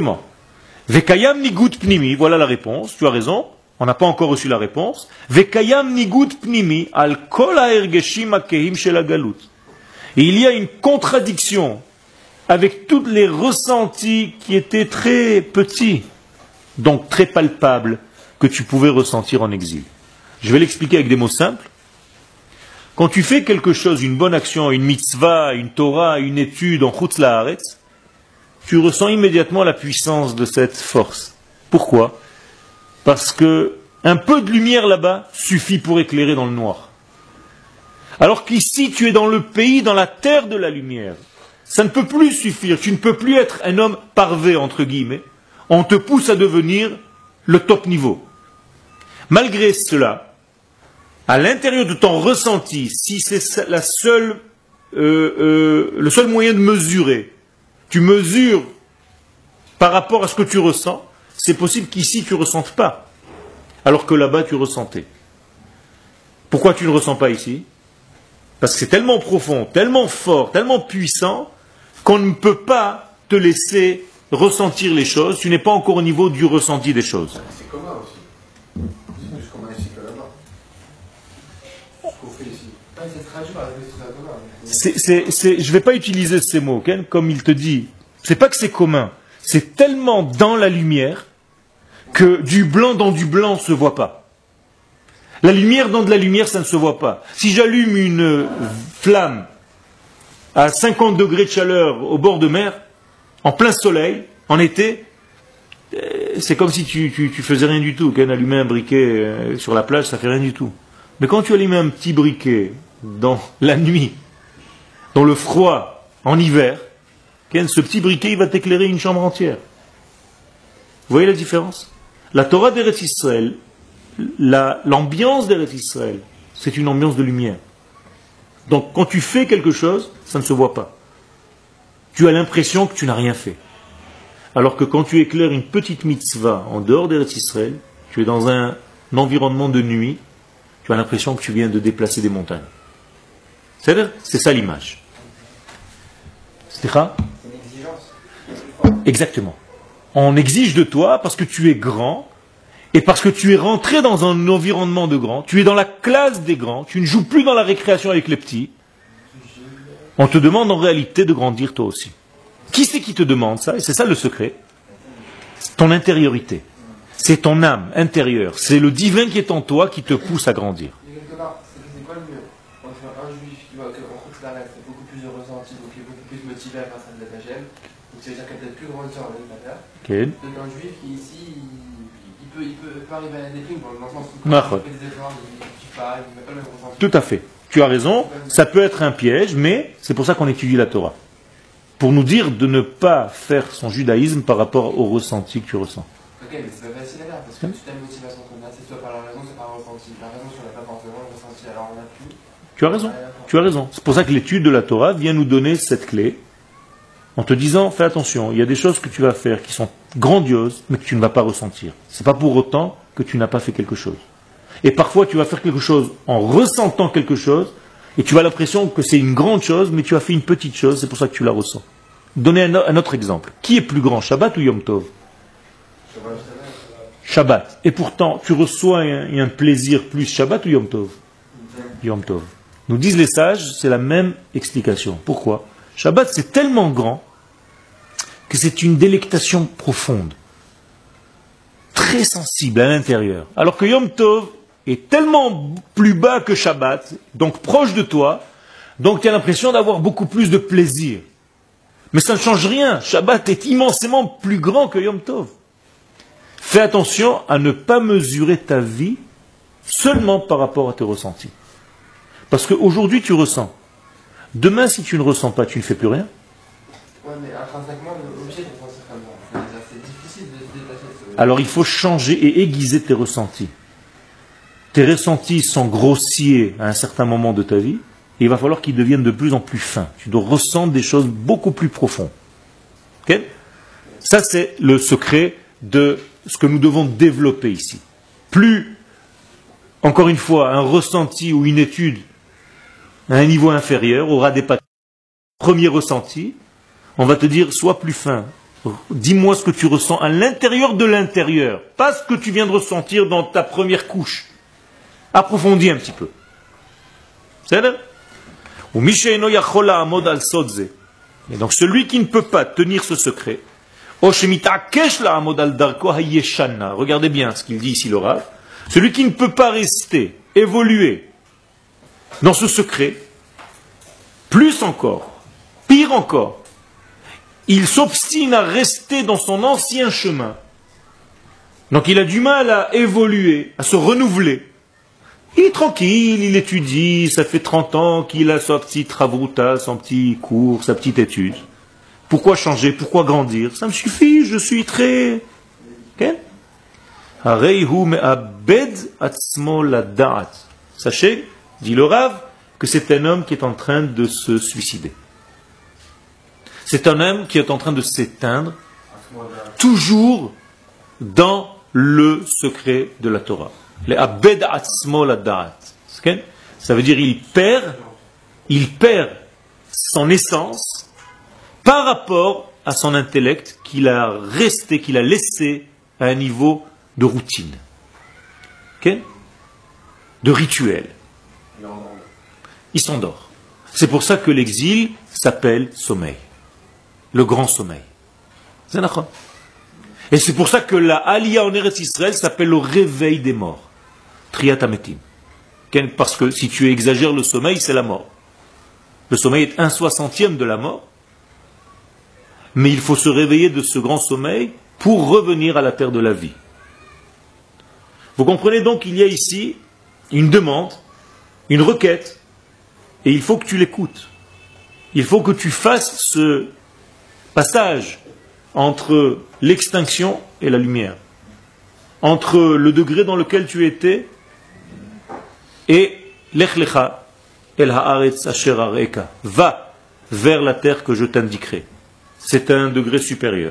Vekayam nigut pnimi, voilà la réponse, tu as raison, on n'a pas encore reçu la réponse. Vekayam nigut pnimi al kol ha'ergeshim ha'kehim shel hagalut. Et il y a une contradiction avec tous les ressentis qui étaient très petits, donc très palpables, que tu pouvais ressentir en exil. Je vais l'expliquer avec des mots simples. Quand tu fais quelque chose, une bonne action, une mitzvah, une Torah, une étude en Chutz La'aretz, tu ressens immédiatement la puissance de cette force. Pourquoi ? Parce que un peu de lumière là-bas suffit pour éclairer dans le noir. Alors qu'ici, tu es dans le pays, dans la terre de la lumière. Ça ne peut plus suffire. Tu ne peux plus être un homme parvé, entre guillemets. On te pousse à devenir le top niveau. Malgré cela, à l'intérieur de ton ressenti, si c'est le seul moyen de mesurer, tu mesures par rapport à ce que tu ressens, c'est possible qu'ici tu ne ressentes pas, alors que là-bas tu ressentais. Pourquoi tu ne ressens pas ici ? Parce que c'est tellement profond, tellement fort, tellement puissant, qu'on ne peut pas te laisser ressentir les choses, tu n'es pas encore au niveau du ressenti des choses. C'est commun aussi. C'est plus commun ici que là-bas. Ce qu'on fait ici. c'est traduit par la Je ne vais pas utiliser ces mots, Ken, comme il te dit. C'est pas que c'est commun, c'est tellement dans la lumière que du blanc dans du blanc ne se voit pas. La lumière dans de la lumière, ça ne se voit pas. Si j'allume une flamme à 50 degrés de chaleur au bord de mer, en plein soleil, en été, c'est comme si tu faisais rien du tout. Ken, allumer un briquet sur la plage, ça fait rien du tout. Mais quand tu allumes un petit briquet dans la nuit, dans le froid, en hiver, ce petit briquet, il va t'éclairer une chambre entière. Vous voyez la différence ? La Torah d'Eretz Israël, l'ambiance d'Eretz Israël, c'est une ambiance de lumière. Donc quand tu fais quelque chose, ça ne se voit pas. Tu as l'impression que tu n'as rien fait. Alors que quand tu éclaires une petite mitzvah en dehors d'Eretz Israël, tu es dans un environnement de nuit, tu as l'impression que tu viens de déplacer des montagnes. C'est-à-dire, c'est ça l'image. C'est une exigence. Exactement. On exige de toi parce que tu es grand et parce que tu es rentré dans un environnement de grands. Tu es dans la classe des grands. Tu ne joues plus dans la récréation avec les petits. On te demande en réalité de grandir toi aussi. Qui c'est qui te demande ça ? Et c'est ça le secret. C'est ton intériorité. C'est ton âme intérieure. C'est le divin qui est en toi qui te pousse à grandir. Quelque part, c'est quoi le mieux ? Un juif qui voit qu'en route la règle, c'est beaucoup plus de ressenti, donc il est beaucoup plus motivé à faire ça de la Hachem. Donc ça veut dire qu'il y a peut-être plus grande sœur en animateur. Donc un juif qui ici, il peut arriver à la déprime dans le sens où il fait des efforts, il ne kiffe pas, il n'a pas le même ressenti. Tout à fait. Tu as raison. Ça peut être un piège, mais c'est pour ça qu'on étudie la Torah. Pour nous dire de ne pas faire son judaïsme par rapport au ressenti que tu ressens. Ok, mais c'est pas facile à faire, parce que tu as une motivation qu'on a, c'est soit par la raison, soit par le ressenti. La raison, si on n'a pas forcément le ressenti, alors on n'a plus. Tu as raison, tu as raison. C'est pour ça que l'étude de la Torah vient nous donner cette clé, en te disant, fais attention, il y a des choses que tu vas faire qui sont grandioses, mais que tu ne vas pas ressentir. C'est pas pour autant que tu n'as pas fait quelque chose. Et parfois, tu vas faire quelque chose en ressentant quelque chose, et tu as l'impression que c'est une grande chose, mais tu as fait une petite chose, c'est pour ça que tu la ressens. Donnez un autre exemple. Qui est plus grand, Shabbat ou Yom Tov? Shabbat. Et pourtant, tu reçois un plaisir plus Shabbat ou Yom Tov? Yom Tov. Nous disent les sages, c'est la même explication. Pourquoi? Shabbat, c'est tellement grand que c'est une délectation profonde, très sensible à l'intérieur. Alors que Yom Tov est tellement plus bas que Shabbat, donc proche de toi, donc tu as l'impression d'avoir beaucoup plus de plaisir. Mais ça ne change rien. Shabbat est immensément plus grand que Yom Tov. Fais attention à ne pas mesurer ta vie seulement par rapport à tes ressentis. Parce qu'aujourd'hui tu ressens. Demain, si tu ne ressens pas, tu ne fais plus rien. Ouais, mais intrinsèquement, on est obligé de ressentir comme ça. C'est difficile de se détacher de ce... Alors il faut changer et aiguiser tes ressentis. Tes ressentis sont grossiers à un certain moment de ta vie, et il va falloir qu'ils deviennent de plus en plus fins. Tu dois ressentir des choses beaucoup plus profondes. Okay? Ça, c'est le secret de ce que nous devons développer ici. Plus, encore une fois, un ressenti ou une étude à un niveau inférieur aura des patterns. Premier ressenti, on va te dire, sois plus fin. Dis-moi ce que tu ressens à l'intérieur de l'intérieur, pas ce que tu viens de ressentir dans ta première couche. Approfondis un petit peu. C'est là? Et donc celui qui ne peut pas tenir ce secret, regardez bien ce qu'il dit ici le Rav, celui qui ne peut pas rester, évoluer dans ce secret, plus encore, pire encore, il s'obstine à rester dans son ancien chemin. Donc il a du mal à évoluer, à se renouveler. Il est tranquille, il étudie, ça fait 30 ans qu'il a sa petite ravruta, son petit cours, sa petite étude. Pourquoi changer, pourquoi grandir? Ça me suffit, je suis très... Sachez, dit le Rav, que c'est un homme qui est en train de se suicider. C'est un homme qui est en train de s'éteindre, toujours dans le secret de la Torah. Ça veut dire il perd son essence par rapport à son intellect qu'il a laissé à un niveau de routine, de rituel. Il s'endort. C'est pour ça que l'exil s'appelle sommeil, le grand sommeil. C'est d'accord. Et c'est pour ça que la Aliyah en Eretz Israël s'appelle le réveil des morts. Triat Hametim. Parce que si tu exagères le sommeil, c'est la mort. Le sommeil est 1/60 de la mort. Mais il faut se réveiller de ce grand sommeil pour revenir à la terre de la vie. Vous comprenez donc qu'il y a ici une demande, une requête, et il faut que tu l'écoutes. Il faut que tu fasses ce passage entre l'extinction et la lumière, entre le degré dans lequel tu étais et Lech lecha el haaretz asher areka, va vers la terre que je t'indiquerai. C'est un degré supérieur.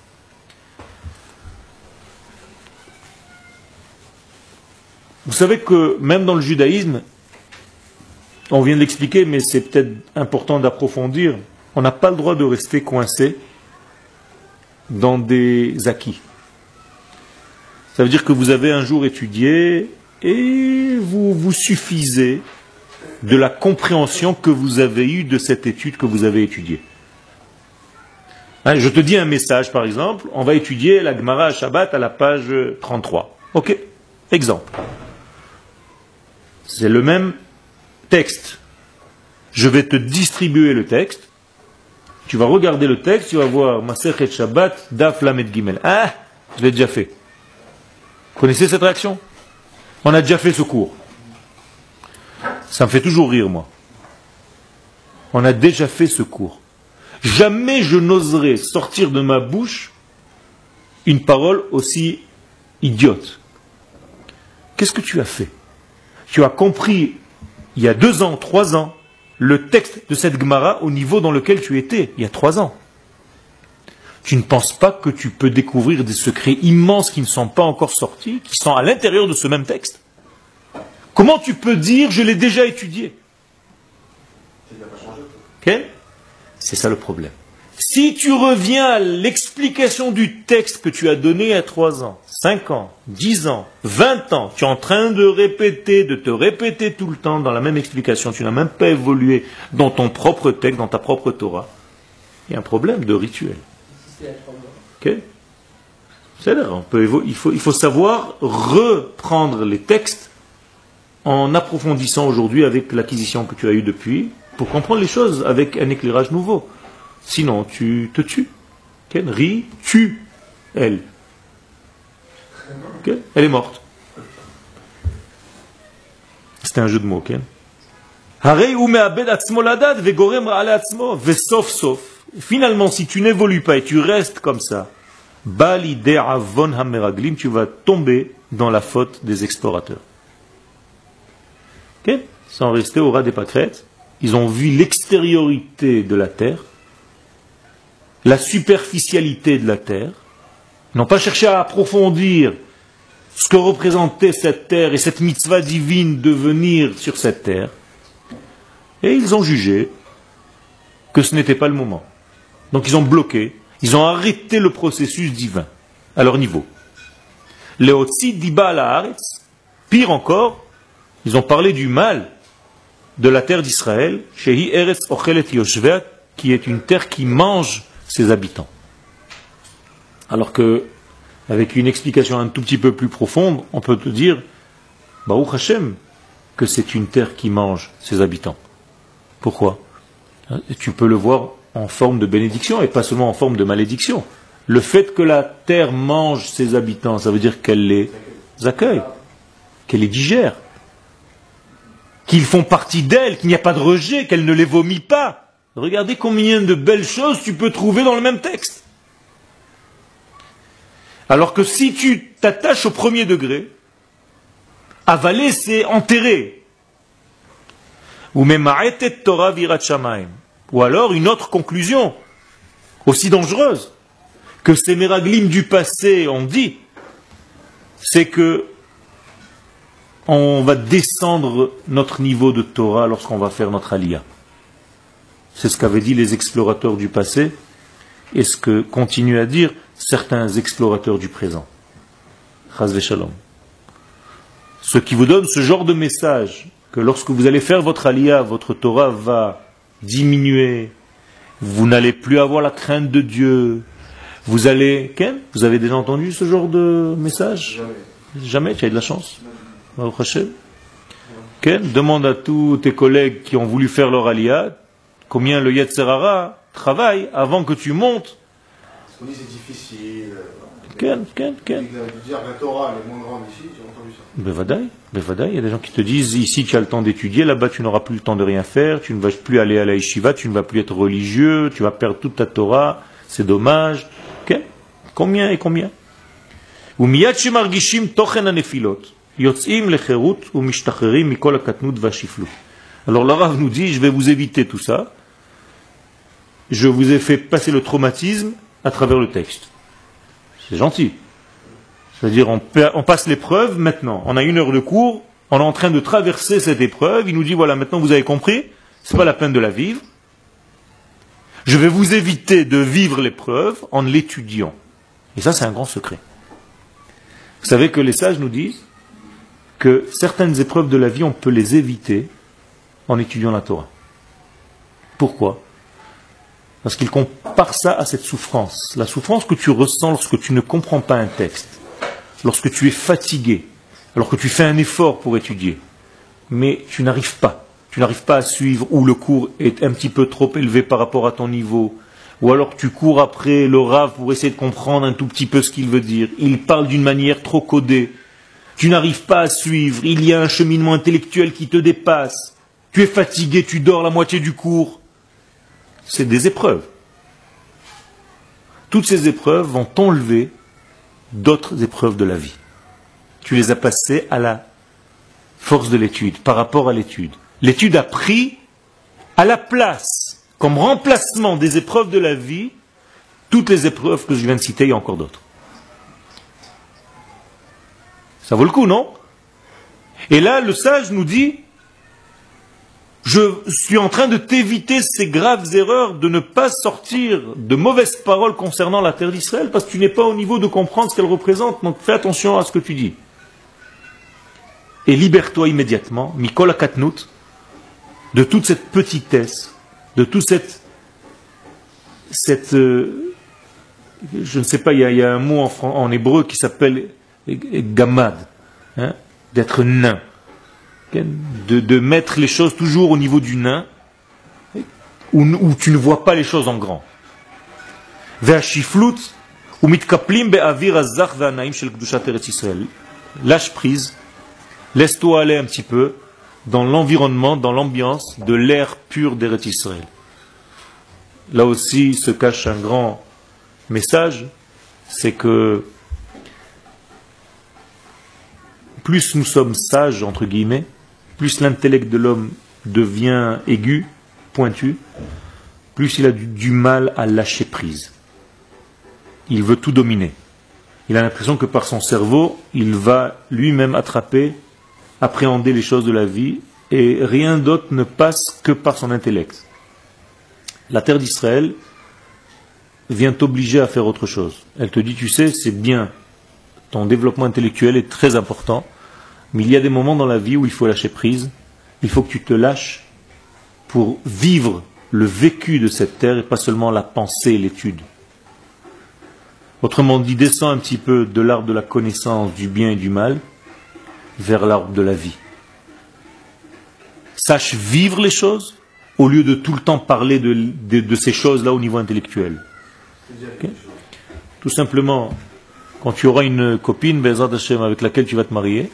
Vous savez que même dans le judaïsme, on vient de l'expliquer, mais c'est peut-être important d'approfondir, on n'a pas le droit de rester coincé dans des acquis. Ça veut dire que vous avez un jour étudié et vous vous suffisez de la compréhension que vous avez eue de cette étude que vous avez étudiée. Je te dis un message par exemple, on va étudier la Gemara à Shabbat à la page 33. Ok, exemple. C'est le même texte. Je vais te distribuer le texte. Tu vas regarder le texte, tu vas voir Masechet Shabbat, Daf Lamed Gimel. Ah, je l'ai déjà fait. Vous connaissez cette réaction? On a déjà fait ce cours. Ça me fait toujours rire, moi. On a déjà fait ce cours. Jamais je n'oserais sortir de ma bouche une parole aussi idiote. Qu'est-ce que tu as fait? Tu as compris, il y a 2 ans, 3 ans, le texte de cette Gemara au niveau dans lequel tu étais, il y a 3 ans. Tu ne penses pas que tu peux découvrir des secrets immenses qui ne sont pas encore sortis, qui sont à l'intérieur de ce même texte? Comment tu peux dire, je l'ai déjà étudié? Okay? C'est ça le problème. Si tu reviens à l'explication du texte que tu as donné il y a 3 ans, 5 ans, 10 ans, 20 ans, tu es en train de te répéter tout le temps dans la même explication, tu n'as même pas évolué dans ton propre texte, dans ta propre Torah, il y a un problème de rituel. Okay? C'est là, il faut savoir reprendre les textes en approfondissant aujourd'hui avec l'acquisition que tu as eue depuis, pour comprendre les choses avec un éclairage nouveau. Sinon, tu te tues. Okay? Ri, tue elle. Okay? Elle est morte. C'était un jeu de mots. Okay? Finalement, si tu n'évolues pas et tu restes comme ça, tu vas tomber dans la faute des explorateurs. Okay? Ils sont restés au ras des pâquerettes. Ils ont vu l'extériorité de la terre, la superficialité de la terre. Ils n'ont pas cherché à approfondir ce que représentait cette terre et cette mitzvah divine de venir sur cette terre. Et ils ont jugé que ce n'était pas le moment. Donc ils ont bloqué, ils ont arrêté le processus divin à leur niveau. Leotzi diba ala haaretz. Pire encore, ils ont parlé du mal de la terre d'Israël, Shehi Eretz Ochelet Yoshvea, qui est une terre qui mange ses habitants. Alors que, avec une explication un tout petit peu plus profonde, on peut te dire, Baruch Hashem, que c'est une terre qui mange ses habitants. Pourquoi? Tu peux le voir en forme de bénédiction et pas seulement en forme de malédiction. Le fait que la terre mange ses habitants, ça veut dire qu'elle les accueille, qu'elle les digère, qu'ils font partie d'elle, qu'il n'y a pas de rejet, qu'elle ne les vomit pas. Regardez combien de belles choses tu peux trouver dans le même texte. Alors que si tu t'attaches au premier degré, avaler c'est enterrer. Ou alors une autre conclusion, aussi dangereuse, que ces méraglim du passé ont dit, c'est que on va descendre notre niveau de Torah lorsqu'on va faire notre aliyah. C'est ce qu'avaient dit les explorateurs du passé et ce que continuent à dire certains explorateurs du présent. Chas v'shalom. Ce qui vous donne ce genre de message, que lorsque vous allez faire votre aliyah, votre Torah va diminuer, vous n'allez plus avoir la crainte de Dieu, vous allez... Ken, vous avez déjà entendu ce genre de message? Jamais, tu as de la chance. Okay. Demande à tous tes collègues qui ont voulu faire leur aliyah combien le Yetzer Hara travaille avant que tu montes. Parce qu'on dit c'est difficile. Ken. Dire la Torah elle est moins grande ici, j'ai entendu ça. Bevadaï, il y a des gens qui te disent ici tu as le temps d'étudier, là-bas tu n'auras plus le temps de rien faire, tu ne vas plus aller à la yeshiva, tu ne vas plus être religieux, tu vas perdre toute ta Torah, c'est dommage. Okay. Combien et combien? Alors le Rav nous dit, je vais vous éviter tout ça. Je vous ai fait passer le traumatisme à travers le texte. C'est gentil. C'est-à-dire, on passe l'épreuve maintenant. On a 1 heure de cours, on est en train de traverser cette épreuve. Il nous dit, voilà, maintenant vous avez compris, c'est pas la peine de la vivre. Je vais vous éviter de vivre l'épreuve en l'étudiant. Et ça, c'est un grand secret. Vous savez que les sages nous disent que certaines épreuves de la vie, on peut les éviter en étudiant la Torah. Pourquoi? Parce qu'ils comparent ça à cette souffrance. La souffrance que tu ressens lorsque tu ne comprends pas un texte, lorsque tu es fatigué, alors que tu fais un effort pour étudier, mais tu n'arrives pas à suivre, ou le cours est un petit peu trop élevé par rapport à ton niveau, ou alors tu cours après le Rav pour essayer de comprendre un tout petit peu ce qu'il veut dire. Il parle d'une manière trop codée. Tu n'arrives pas à suivre. Il y a un cheminement intellectuel qui te dépasse. Tu es fatigué, tu dors la moitié du cours. C'est des épreuves. Toutes ces épreuves vont t'enlever d'autres épreuves de la vie. Tu les as passées à la force de l'étude, par rapport à l'étude. L'étude a pris à la place, comme remplacement des épreuves de la vie, toutes les épreuves que je viens de citer, il y a encore d'autres. Ça vaut le coup, non? Et là, le sage nous dit, je suis en train de t'éviter ces graves erreurs, de ne pas sortir de mauvaises paroles concernant la terre d'Israël, parce que tu n'es pas au niveau de comprendre ce qu'elle représente, donc fais attention à ce que tu dis. Et libère-toi immédiatement, Mikol Akatnout, de toute cette petitesse, de toute cette je ne sais pas, il y a un mot en hébreu qui s'appelle gamad, hein, d'être nain, de mettre les choses toujours au niveau du nain, où tu ne vois pas les choses en grand. Lâche prise, laisse-toi aller un petit peu dans l'environnement, dans l'ambiance de l'air pur d'Eretz Israël. Là aussi se cache un grand message, c'est que plus nous sommes sages, entre guillemets, plus l'intellect de l'homme devient aigu, pointu, plus il a du mal à lâcher prise. Il veut tout dominer. Il a l'impression que par son cerveau, il va lui-même attraper, appréhender les choses de la vie, et rien d'autre ne passe que par son intellect. La terre d'Israël vient t'obliger à faire autre chose. Elle te dit, tu sais, c'est bien, ton développement intellectuel est très important, mais il y a des moments dans la vie où il faut lâcher prise, il faut que tu te lâches pour vivre le vécu de cette terre et pas seulement la pensée et l'étude. Autrement dit, descends un petit peu de l'arbre de la connaissance du bien et du mal vers l'arbre de la vie. Sache vivre les choses au lieu de tout le temps parler de ces choses-là au niveau intellectuel. Okay? Tout simplement, quand tu auras une copine, Bezrat Hashem, avec laquelle tu vas te marier,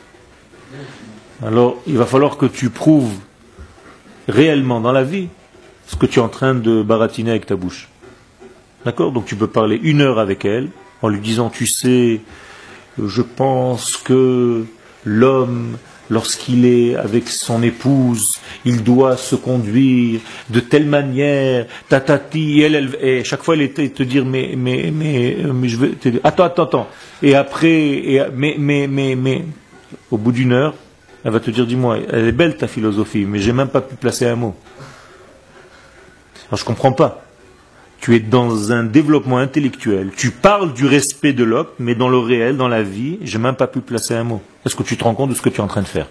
alors il va falloir que tu prouves réellement dans la vie ce que tu es en train de baratiner avec ta bouche. D'accord? Donc tu peux parler 1 heure avec elle en lui disant, tu sais, je pense que l'homme, lorsqu'il est avec son épouse, il doit se conduire de telle manière, tatati, et chaque fois elle te dire, mais je veux, attends, et après, mais, au bout d'1 heure, elle va te dire, dis-moi, elle est belle ta philosophie, mais j'ai même pas pu placer un mot. Alors je comprends pas. Tu es dans un développement intellectuel, tu parles du respect de l'autre, mais dans le réel, dans la vie, j'ai même pas pu placer un mot. Est-ce que tu te rends compte de ce que tu es en train de faire?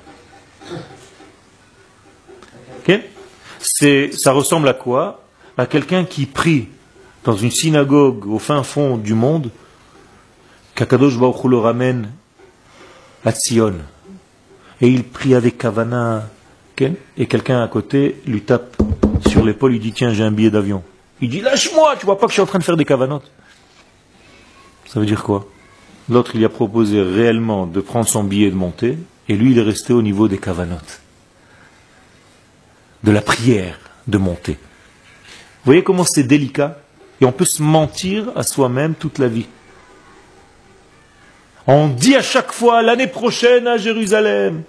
Okay? Ça ressemble à quoi? À quelqu'un qui prie dans une synagogue au fin fond du monde, qu'Akadosh Baruch Hu le ramène à Tzion. Et il prie avec Kavana, okay? Et quelqu'un à côté lui tape sur l'épaule, il dit, tiens, j'ai un billet d'avion. Il dit, lâche-moi, tu vois pas que je suis en train de faire des kavanotes. Ça veut dire quoi? L'autre, il a proposé réellement de prendre son billet et de monter, et lui, il est resté au niveau des kavanotes. De la prière de monter. Vous voyez comment c'est délicat? Et on peut se mentir à soi-même toute la vie. On dit à chaque fois, l'année prochaine à Jérusalem.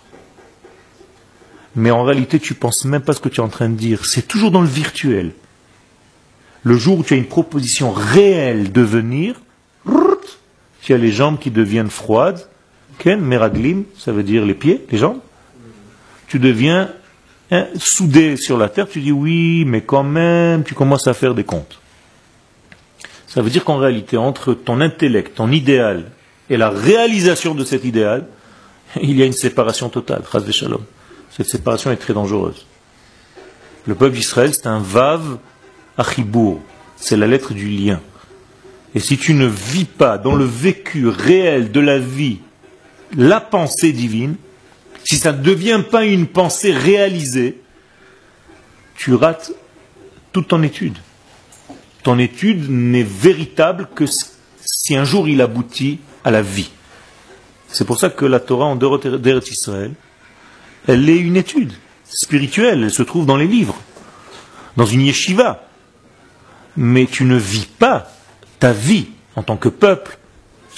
Mais en réalité, tu penses même pas ce que tu es en train de dire. C'est toujours dans le virtuel. Le jour où tu as une proposition réelle de venir, tu as les jambes qui deviennent froides, ken, meraglim, ça veut dire les pieds, les jambes. Tu deviens soudé sur la terre, tu dis oui, mais quand même, tu commences à faire des comptes. Ça veut dire qu'en réalité, entre ton intellect, ton idéal, et la réalisation de cet idéal, il y a une séparation totale, chas v'shalom. Cette séparation est très dangereuse. Le peuple d'Israël, c'est un vav achibour, c'est la lettre du lien. Et si tu ne vis pas dans le vécu réel de la vie, la pensée divine, si ça ne devient pas une pensée réalisée, tu rates toute ton étude. Ton étude n'est véritable que si un jour il aboutit à la vie. C'est pour ça que la Torah en dehors d'Eretz Israël, elle est une étude spirituelle, elle se trouve dans les livres, dans une yeshiva. Mais tu ne vis pas ta vie en tant que peuple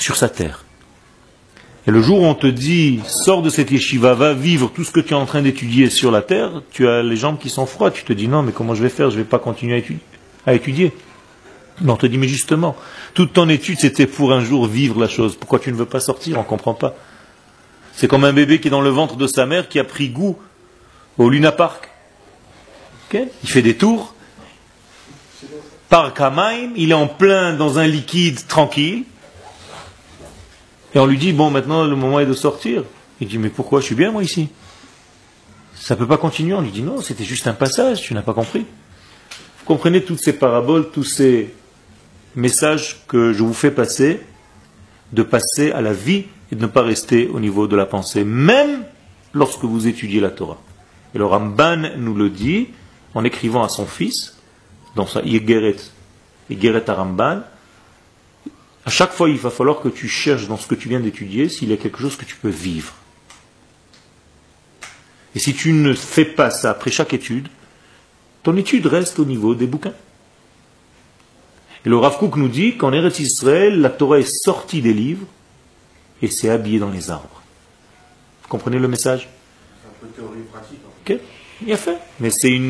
sur sa terre. Et le jour où on te dit, sors de cette yeshiva, va vivre tout ce que tu es en train d'étudier sur la terre, tu as les jambes qui sont froides, tu te dis, non, mais comment je vais faire, je ne vais pas continuer à étudier. Mais on te dit, mais justement, toute ton étude, c'était pour un jour vivre la chose. Pourquoi tu ne veux pas sortir? On ne comprend pas. C'est comme un bébé qui est dans le ventre de sa mère, qui a pris goût au Luna Park. Okay? Il fait des tours. Parc Hamaim, il est en plein dans un liquide tranquille. Et on lui dit, bon, maintenant, le moment est de sortir. Il dit, mais pourquoi? Je suis bien, moi, ici. Ça ne peut pas continuer. On lui dit, non, c'était juste un passage, tu n'as pas compris. Vous comprenez toutes ces paraboles, tous ces messages que je vous fais passer, de passer à la vie et de ne pas rester au niveau de la pensée, même lorsque vous étudiez la Torah. Et le Ramban nous le dit, en écrivant à son fils, dans sa Yegeret à Ramban, à chaque fois, il va falloir que tu cherches dans ce que tu viens d'étudier s'il y a quelque chose que tu peux vivre. Et si tu ne fais pas ça après chaque étude, ton étude reste au niveau des bouquins. Et le Rav Kook nous dit qu'en Eretz Israël, la Torah est sortie des livres et s'est habillée dans les arbres. Vous comprenez le message? C'est un peu théorie pratique. Ok, bien fait. Mais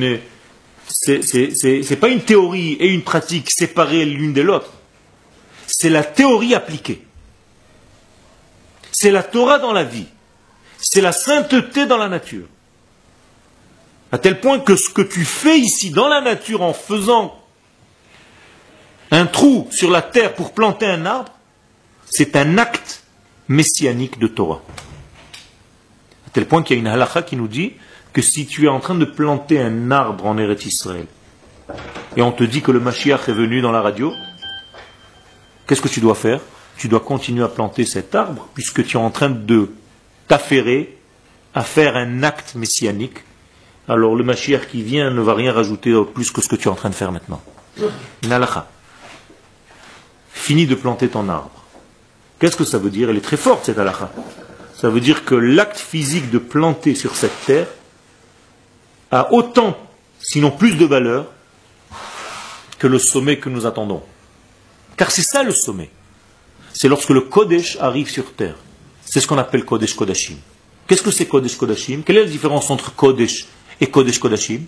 c'est pas une théorie et une pratique séparées l'une de l'autre. C'est la théorie appliquée. C'est la Torah dans la vie. C'est la sainteté dans la nature. À tel point que ce que tu fais ici dans la nature en faisant un trou sur la terre pour planter un arbre, c'est un acte messianique de Torah. À tel point qu'il y a une halakha qui nous dit que si tu es en train de planter un arbre en Eretz Israël et on te dit que le Mashiach est venu dans la radio, qu'est-ce que tu dois faire? Tu dois continuer à planter cet arbre puisque tu es en train de t'affairer à faire un acte messianique. Alors le Mashiach qui vient ne va rien rajouter plus que ce que tu es en train de faire maintenant. Une halakha. Fini de planter ton arbre. Qu'est-ce que ça veut dire? Elle est très forte cette halakha. Ça veut dire que l'acte physique de planter sur cette terre a autant, sinon plus de valeur que le sommet que nous attendons. Car c'est ça le sommet. C'est lorsque le Kodesh arrive sur terre. C'est ce qu'on appelle Kodesh Kodashim. Qu'est-ce que c'est Kodesh Kodashim? Quelle est la différence entre Kodesh et Kodesh Kodashim?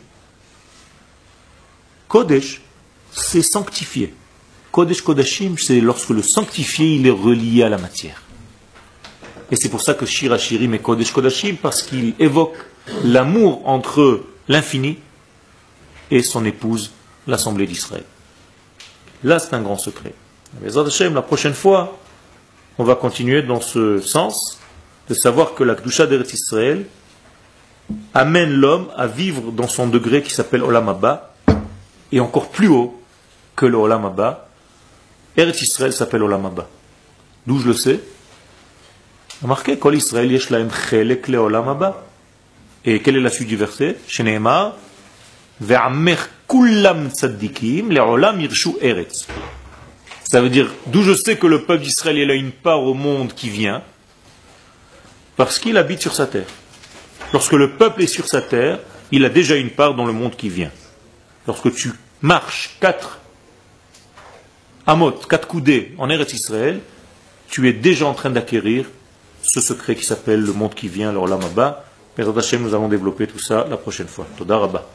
Kodesh, c'est sanctifié. Kodesh Kodashim, c'est lorsque le sanctifié, il est relié à la matière. Et c'est pour ça que Shir HaShirim est Kodesh Kodashim, parce qu'il évoque l'amour entre l'infini et son épouse, l'Assemblée d'Israël. Là, c'est un grand secret. La prochaine fois, on va continuer dans ce sens, de savoir que la Kedusha d'Eretz Israël amène l'homme à vivre dans son degré qui s'appelle Olam Haba, et encore plus haut que le Olam Haba. Eretz Israël s'appelle Olam Haba. D'où je le sais? Remarquez, Kol Israël yesh lahem chelek le Olam Haba. Et quelle est la suite du verset? Sheneemar ve'amer kullam tzaddikim le'olam yirshu eretz. Ça veut dire, d'où je sais que le peuple d'Israël il a une part au monde qui vient, parce qu'il habite sur sa terre. Lorsque le peuple est sur sa terre, il a déjà une part dans le monde qui vient. Lorsque tu marches 4 amot, 4 coudées en Eretz Israël, tu es déjà en train d'acquérir ce secret qui s'appelle le monde qui vient, le Olam Haba. Bezrat Hashem, nous allons développer tout ça la prochaine fois. Toda Rabba.